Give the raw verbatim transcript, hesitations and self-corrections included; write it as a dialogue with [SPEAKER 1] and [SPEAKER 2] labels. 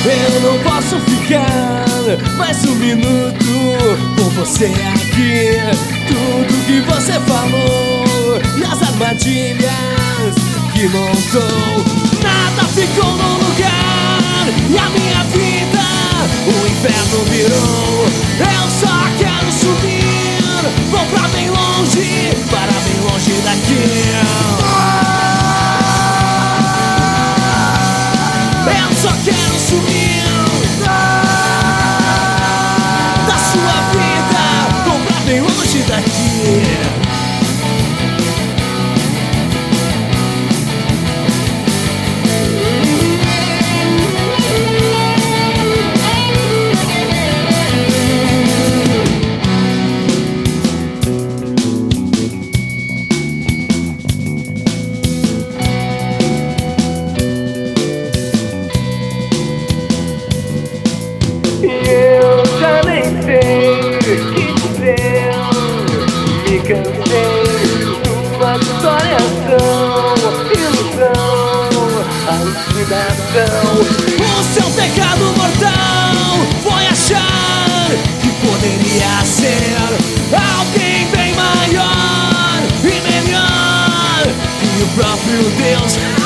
[SPEAKER 1] Eu não posso ficar mais um minuto com você aqui. Tudo que você falou e as armadilhas que montou, nada ficou no lugar e a minha vida o inferno virou. Eu só quero subir, vou pra bem longe, para bem longe daqui. Eu só quero sumir da sua vida, vou pra bem longe daqui.
[SPEAKER 2] Cansei, sua história são ilusão, alucinação.
[SPEAKER 1] O seu pecado mortal foi achar que poderia ser alguém bem maior e melhor que o próprio Deus.